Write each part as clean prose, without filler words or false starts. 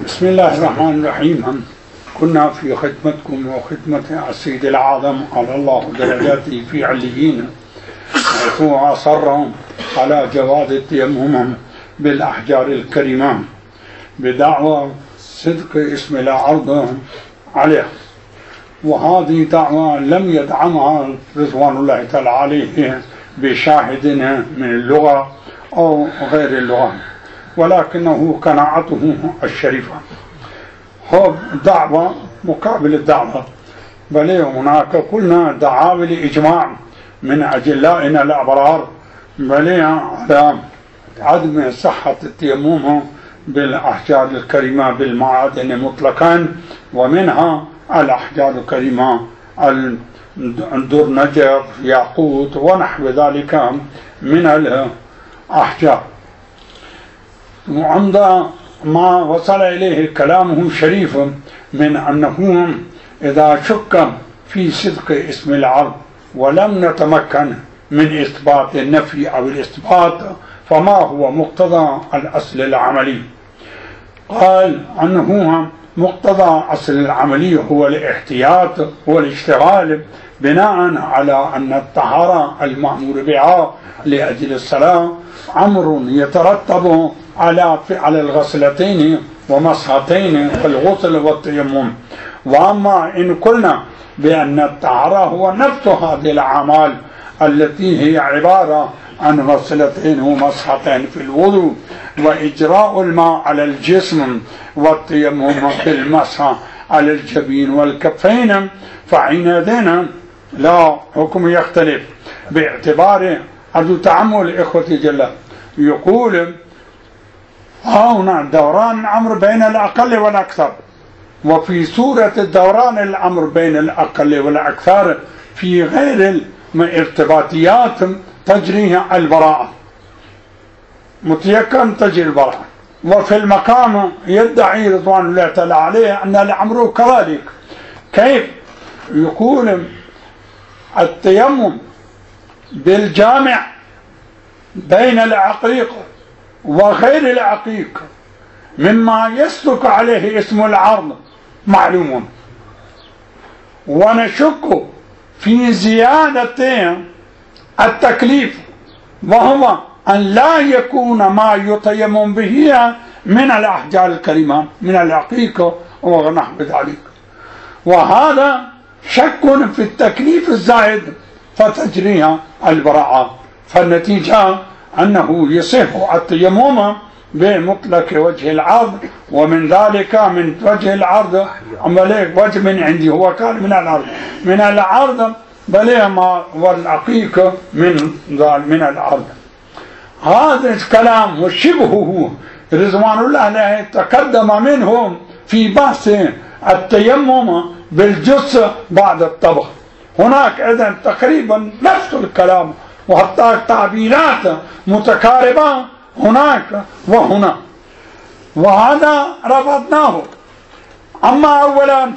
بسم الله الرحمن الرحيم. كنا في خدمتكم وخدمة السيد الأعظم على الله درجاته في عليين، حيث أصرهم على جواز التيمم بالأحجار الكريمة بدعوى صدق اسم العرض عليه، وهذه دعوى لم يدعمها رضوان الله تعالى عليه بشاهد من اللغة أو غير اللغة، ولكنه قناعته الشريفة. هو دعوة مقابل الدعوة، بل هناك قلنا دعاوى لإجماع من أجلائنا الأبرار بل على عدم صحة التيمم بالأحجار الكريمة بالمعادن مطلقا، ومنها الأحجار الكريمة الدرنجر ياقوت ونحو ذلك من الأحجار. وعند ما وصل إليه كلامه شريف من أنه إذا شك في صدق اسم العرض ولم نتمكن من إثبات النفي أو الإثبات، فما هو مقتضى الأصل العملي؟ قال أنه مقتضى أصل العملي هو الاحتياط والاشتغال بناء على أن الطهارة المأمور بها لأجل الصلاة أمر يترتب على الغسلتين ومسحتين الغسل والتيمم. وأما إن قلنا بأن الطهارة هو نفس هذه الأعمال التي هي عبارة عن غسلتين ومسحتين في الوضوء وإجراء الماء على الجسم والتيمم بالمسح على الجبين والكفين، فحينئذ لا حكم يختلف باعتبار أرجو تأمل إخوتي جل. يقول هنا دوران الأمر بين الأقل والأكثر، وفي سورة الدوران الأمر بين الأقل والأكثر في غير الارتباطيات تجريها البراءة، متيقن تجري البراءة. وفي المقام يدعي رضوان الله تعالى عليه أن الأمر كذلك. كيف؟ يقول التيمم بالجامع بين العقيق وغير العقيق مما يصدق عليه اسم العرض معلوم، ونشك في زيادة التكليف، وهو أن لا يكون ما يتيمم به من الأحجار الكريمة من العقيق ونحو ذلك، وهذا شك في التكليف الزائد فتجريها البراءة. فالنتيجة أنه يصح التيمم بمطلق وجه العرض، ومن ذلك من وجه العرض وجه من عندي هو قال من العرض بل ما والعقيق من العرض. هذا الكلام وشبهه رضوان الله عليه تقدم منهم في بحث التيمم بالجث بعد الطبخ. هناك إذن تقريبا نفس الكلام، وحتى تعبيرات متقاربة هناك وهنا، وهذا رفضناه. أما أولا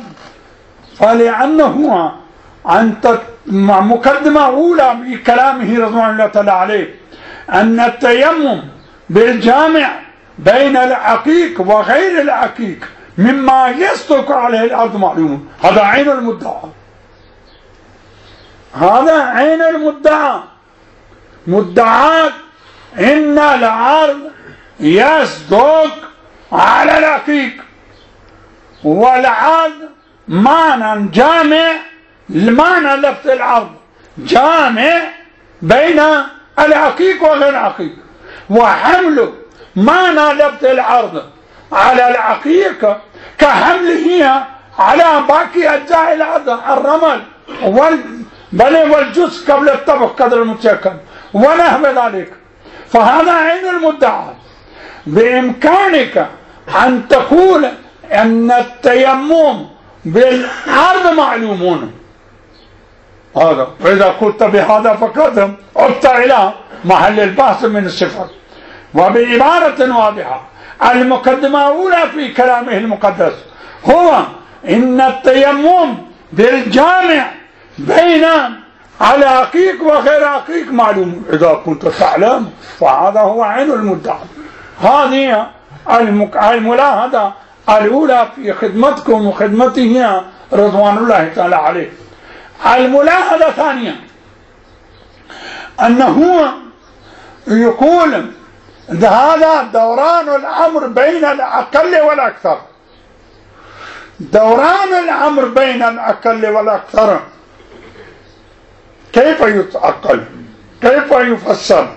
فلأنه عن مقدمة أولى بكلامه رضوان الله تعالى عليه أن التيمم بالجامع بين العقيق وغير العقيق مما يصدق عليه الأرض معلوم. هذا عين المدعى، هذا عين المدعى. مدعاة إن العرض يصدق على العقيق، والعرض معنى جامع، المعنى لفظ العرض جامع بين العقيق وغير العقيق، وحمله معنى لفظ العرض على العقيق كحمله على باقي أجزاء العرض، الرمل والجزء قبل الطبخ قدر المتيقن ونحو ذلك. فهذا عين المدعى. بإمكانك أن تقول أن التيمم بالعرض معلومون، هذا وإذا قلت بهذا فقد عدت إلى محل البحث من الصفات. وبعبارة واضحة المقدمة الأولى في كلامه المقدس هو إن التيمم بالجامع بين على عقيق وغير عقيق معلوم. إذا كنت تعلم فهذا هو عين المدعى. هذه الملاحظة الأولى في خدمتكم وخدمته رضوان الله تعالى عليه. الملاحظة الثانية أنه يقول هذا دوران الأمر بين الأقل والأكثر. دوران الأمر بين الأقل والأكثر كيف يتعقل؟ كيف يفسر؟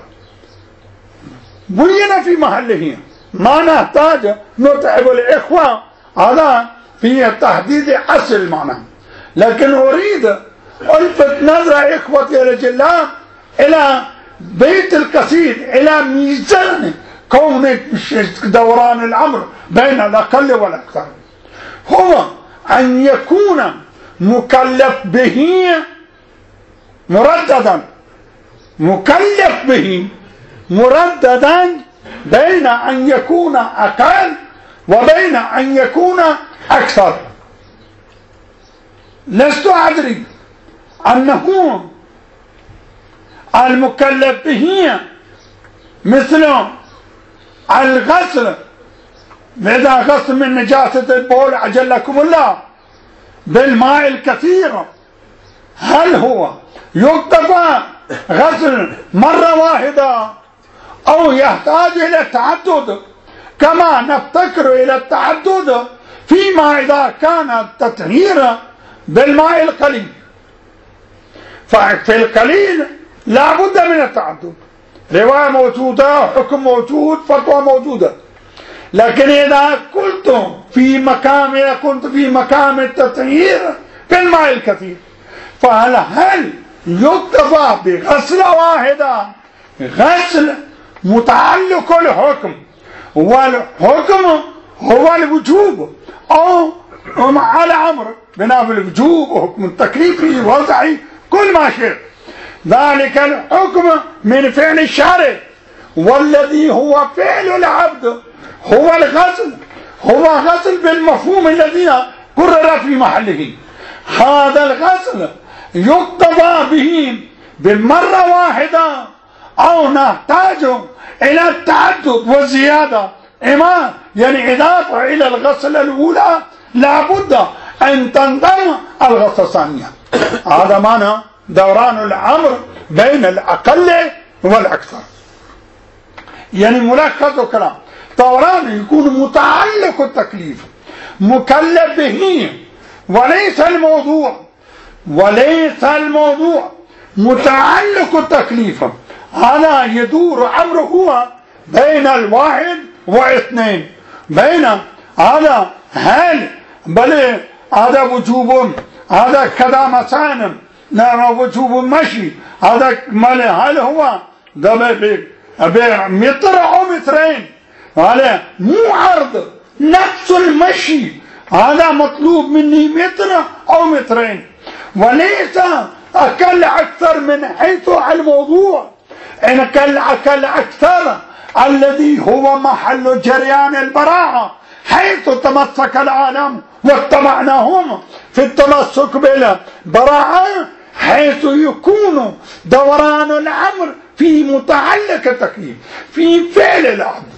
بين في محله، ما نحتاج نتعب الإخوة هذا في تحديد أصل المعنى، لكن أريد ألفت نظر إخوتي الأجلاء إلى بيت القصيد، إلى ميزان كون دوران الأمر بين الأقل والأكثر، هو أن يكون مكلف به مرددا، مكلف به مرددا بين أن يكون أقل وبين أن يكون أكثر. لست أدري أنه المكلف به مثل الغسل، إذا غسل من نجاسة البول أجلكم الله بالماء الكثير، هل هو يكتفى غسل مرة واحدة أو يحتاج إلى التعدد كما نفتكر إلى التعدد فيما إذا كان التطهير بالماء القليل؟ ففي القليل لا بد من التعدد، رواية موجودة، حكم موجود، فتوى موجودة. لكن إذا كنت في مقام التطهير بالماء الكثير، فهل يكتفى بغسلة واحدة؟ غسل متعلق الحكم، والحكم هو الوجوب أو على أمر بناء الوجوب وحكم التكليفي وضعي كل ما شئ، ذلك الحكم من فعل الشارع، والذي هو فعل العبد هو الغسل، هو غسل بالمفهوم الذي قرر في محله. هذا الغسل يقتضى به بالمرة واحدة أو نحتاج إلى التعدد والزيادة، إما يعني إضافة إلى الغسل الأولى لابد أن تنضم الغسل الثانية. هذا معنى دوران الأمر بين الأقل والأكثر. يعني ملخص الكلام، دوران يكون متعلق التكليف، مكلف به، وليس الموضوع متعلق التكليف. هذا يدور أمره بين الواحد واثنين، بين هذا هل بل هذا وجوب، هذا كذا مسان وجوب مشي، هذا هل هو بمتر أو مترين، هذا مو عرض، نفس المشي هذا مطلوب مني متر أو مترين، وليس أكل أكثر من حيث الموضوع. إن أكل أكثر الذي هو محل جريان البراعة، حيث تمسك العالم واتبعناهم في التمسك بالبراعة، حيث يكون دوران الأمر في متعلق التكليف، في فعل العبد.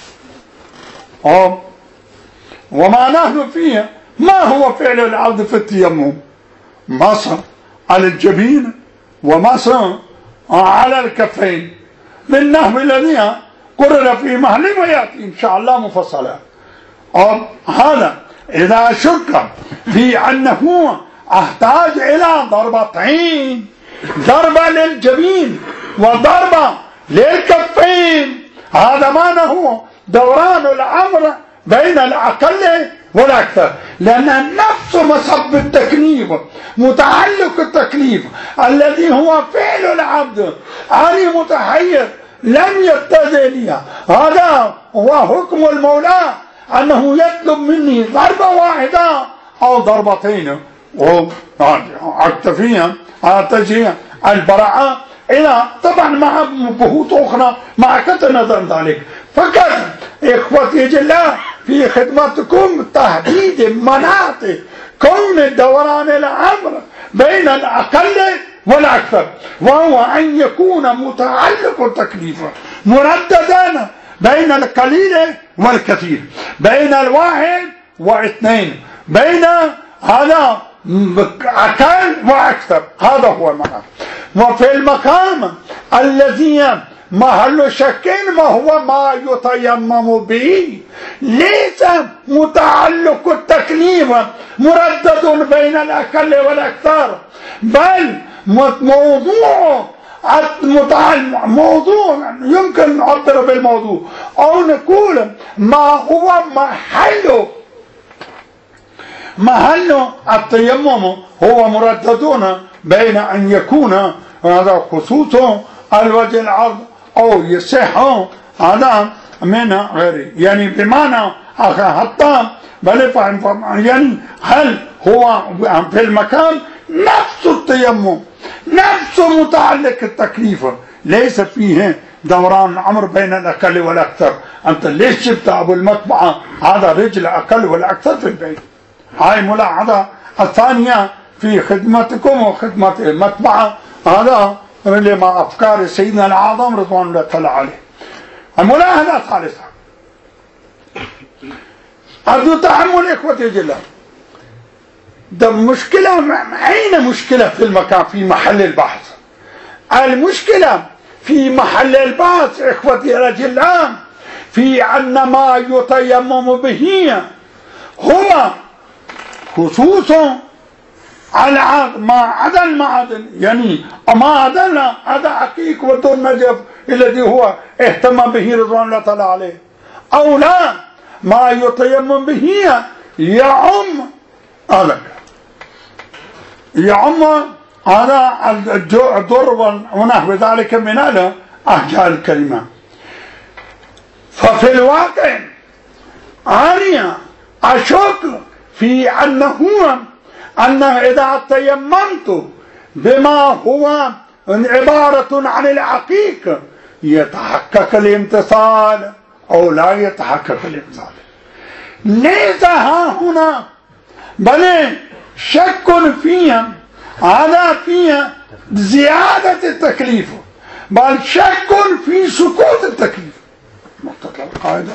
وما نحن فيه ما هو فعل العبد في التيمم؟ مسح على الجبين ومسح على الكفين بالنحو الذي قرر في محله ويأتي إن شاء الله مفصلا. هذا إذا شك في أنه أحتاج إلى ضربتين، ضربة للجبين وضربة للكفين، هذا ما هو دوران الأمر بين الأقل والأكثر، لأن نفس مصب التكليف متعلق التكليف الذي هو فعل العبد أنا متحير لم يبتدئ، هذا هو حكم المولى أنه يطلب مني ضربة واحدة أو ضربتين، وأكتفيها تجي البراءة إلى طبعا مع بهوت أخرى مع كثر نظر ذلك. فقط إخوتي جلاء في خدمتكم تحديد مناطق كون دوران الأمر بين الأقل والأكثر، وهو أن يكون متعلق التكليف مرددا بين القليل والكثير، بين الواحد واثنين، بين هذا أقل وأكثر، هذا هو المقام. وفي المقام الذي محل شك ما هو ما يتيمم به، ليس متعلق التكليف مردد بين الأقل والأكثر، بل موضوع يمكن نعبر بالموضوع، أو نقول ما هو محل التيمم هو مرددون بين أن يكون هذا خصوص الوجه العرض أو يصح هذا من غيره، يعني بمعنى حتى بل يعني هل هو في المكان نفس التيمم نفس متعلق التكليف، ليس فيه دوران الأمر بين الأقل والأكثر. أنت ليش جبت أبو المطبعة هذا رجل أقل والأكثر في البيت؟ هاي ملاحظة الثانية في خدمتكم وخدمة المطبعة، هذا لما أفكار سيدنا الأعظم رضوان الله تعالى عليه. الملاحظة الثالثة أرجو تحمل إخوتي جل. ده مشكلة، أين مشكلة في المكان في محل البحث؟ المشكلة في محل البحث إخوتي الأجلاء في أن ما يتيمم به هو خصوص العقل ما عدا المعادن، يعني ما عدا هذا حقيق ودور نجف الذي هو اهتم به رضوان الله تعالى عليه، أو لا ما يتيمم به يعم هذا الدر ونحو ذلك من الأحجار الكريمة. ففي الواقع أنا أشك في أن إذا تيممت بما هو عبارة عن العقيق يتحقق الامتثال أو لا يتحقق الامتثال. ليس ها هنا بل شك فيها، هذا فيها زيادة التكليف، بل شك في سقوط التكليف. مقتضى القاعدة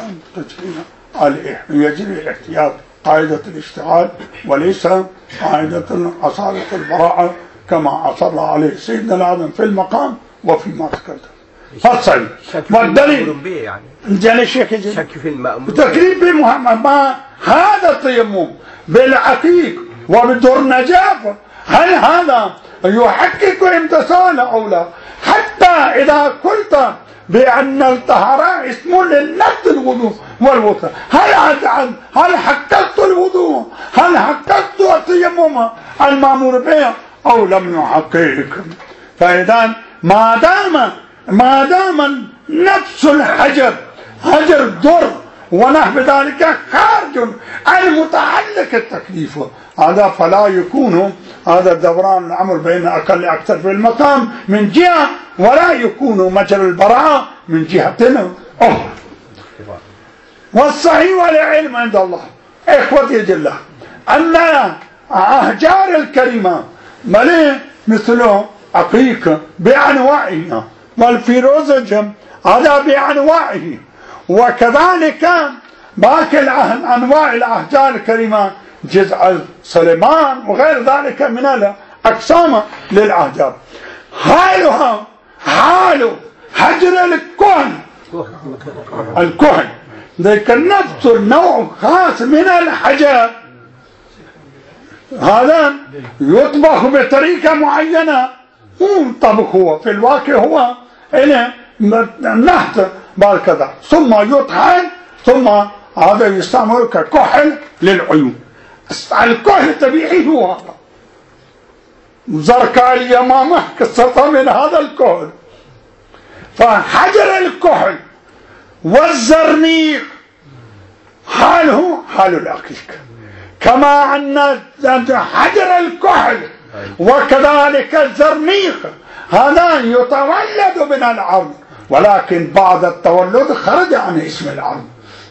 يجري الاحتياط قاعدة الاشتغال وليس قاعدة أصالة البراءة كما أصر عليه سيدنا الأعظم في المقام وفيما ذكرت. فالصحيح والدليل يعني شك في المأمون تكليف بمحمد ما هذا التيمم بالعقيق وبالدور نجافة، هل هذا يحقق امتثال أو لا؟ حتى إذا قلت بأن الطهارة اسم للنفس الوضوء والوضوء، هل حققت الوضوء؟ هل حققت التيمم المأمور به أو لم يحقق؟ فإذا ما دام نفس الحجر حجر الدر ونحو ذلك خارج عن متعلق التكليف، هذا فلا يكون هذا الدوران الأمر بين أقل أكثر في المقام من جهة، ولا يكون مجرى البراءة من جهة أخرى. والصحيح والعلم عند الله إخوتي جل أن أحجار الكريمة مثل عقيق بأنواعها والفيروزجم هذا بأنواعه، وكذلك باقي أنواع الأحجار الكريمة جزء سليمان وغير ذلك من الأقسام للأحجار. حال حجر الكهن ذلك نفس النوع خاص من الحجر، هذا يطبخ بطريقة معينة، طبخ هو في الواقع هو نحت بالكذا ثم يطحن ثم هذا يستعمل ككحل للعيون. الكحل الطبيعي هو هذا، زرقاء اليمامة قصة من هذا الكحل. فحجر الكحل والزرنيق حاله حال العقيق، كما أن حجر الكحل وكذلك الزرنيق هذا يتولد من العظم، ولكن بعد التولد خرج عن اسم العظم.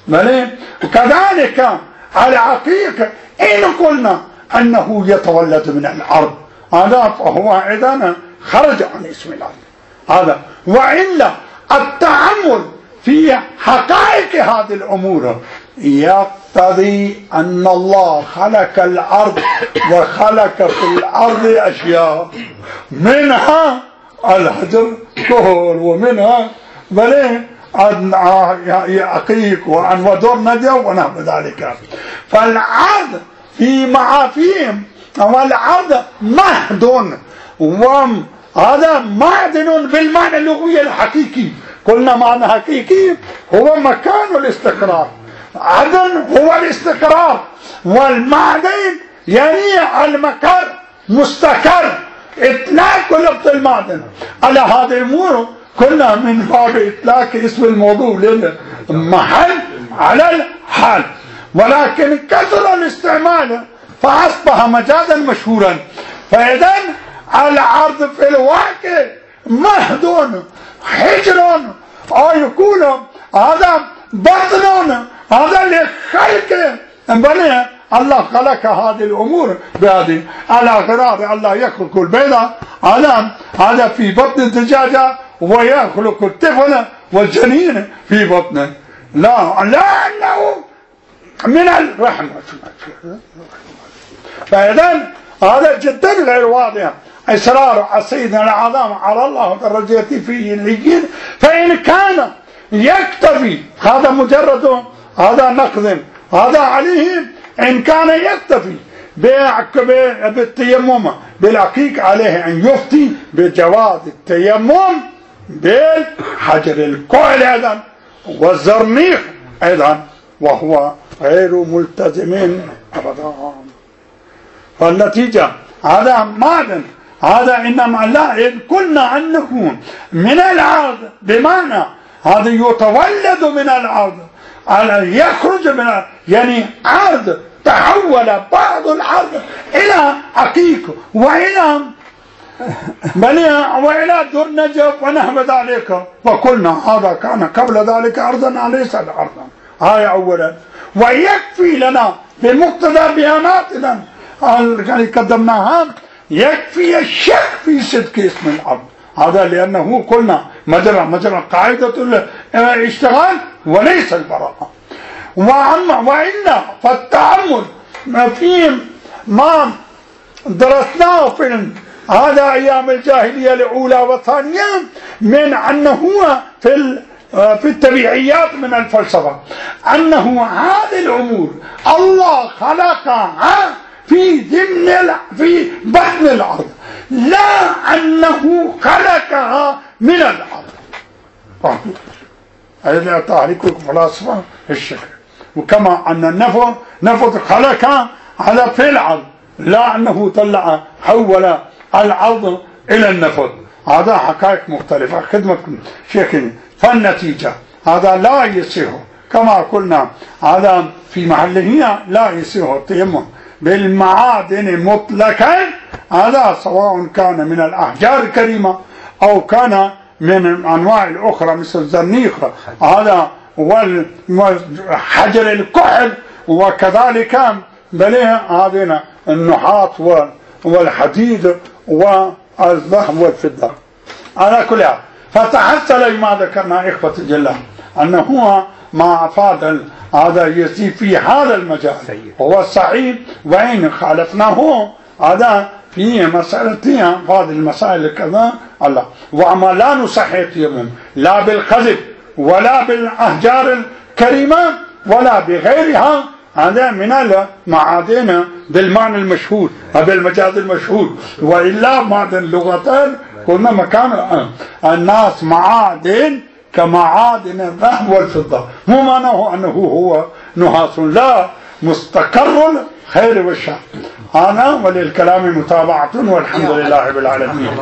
وكذلك العقيق إن قلنا أنه يتولد من العظم هذا فهو إذن خرج عن اسم العظم هذا. وإلا التأمل في حقائق هذه الأمور يقتضي أن الله خلق الأرض وخلق في الأرض أشياء منها الحجر كهول ومنها بل عقيق ودر ندى ونحو ذلك. فالعرض في معافيهم والعرض مهد، وهذا معدن بالمعنى اللغوي الحقيقي. قلنا معنى حقيقي هو مكان الاستقرار، عدن هو الاستقرار، والمعدن يعني المكان مستقر، اطلاق لفظ المعدن على هذه الامور كلها من باب اطلاق اسم الموضوع للمحل على الحال، ولكن كثر الاستعمال فاصبح مجازا مشهورا. فاذا العرض في الواقع مهد حجر، او يقول هذا بطن، هذا لخلق بل الله خلق هذه الامور بهذه على غرار الله يخلق البيضة على هذا في بطن الدجاجة ويخلق الطفل والجنين في بطنه، لأنه من الرحمة. فإذا هذا جدا غير واضح. إصرار سيدنا الأعظم على الله درجته في الليين، فإن كان يكتفي هذا مجرد هذا نقد هذا عليه، إن كان يكتفي بالتيمم بالعقيق عليه أن يفتي بجواز التيمم بالحجر الكحل أيضا والزرنيخ أيضا، وهو غير ملتزم أبدا. فالنتيجة هذا معدن، هذا إنما لا، إذ قلنا أنه من العرض بمعنى هذا يتولد من العرض، يخرج من العرض، يعني عرض تحول بعض العرض إلى عقيق وإلى وإلى درنجة ونحو ذلك. وقلنا هذا كان قبل ذلك أرضا ليس الأرض. هاي أولا. ويكفي لنا بمقتضى بياناتنا اللي قدمناها يكفي الشك في صدق اسم الأرض، هذا لأنه قلنا مجرى قاعدة الاشتغال وليس البراءة. وإلا فالتأمل في ما درسناه في هذا أيام الجاهلية الأولى والثانية من أنه في التبعيات من الفلسفة، أنه هذه الأمور الله خلقها في في بطن الأرض، لا أنه خلقها من الأرض. هذا تعريف الفلاسفة الشكل. وكما أن النفط خلقها على في الأرض، لا أنه طلع حول الأرض إلى النفط. هذا حقائق مختلفة خدمتكم شيخنا. فالنتيجة هذا لا يصير كما قلنا، هذا في محله لا يصير التيمم بالمعادن مطلقا، هذا سواء كان من الأحجار الكريمة أو كان من الأنواع الأخرى مثل الزرنيخ هذا والحجر الكحل، وكذلك بل هذين النحاس والحديد والذهب والفضة على كل حال. فتحصل ما ذكرنا إخوة الجلال أنه ما أفاد هذا يزيد في هذا المجال هو الصحيح، وإن خالفناه هذا في مسألتين هذه المسائل كذا الله. وأما لا نصحح التيمم لا بالخزف ولا بالأحجار الكريمة ولا بغيرها، هذا من المعادن بالمعنى المشهور بالمجاز المشهور. وإلا معدن لغتان قلنا مكان الناس معادن كمعادن الذهب والفضة، مو معناه أنه هو نحاس، لا، مستقر الخير والشر. أنا وللكلام متابعة والحمد لله رب العالمين.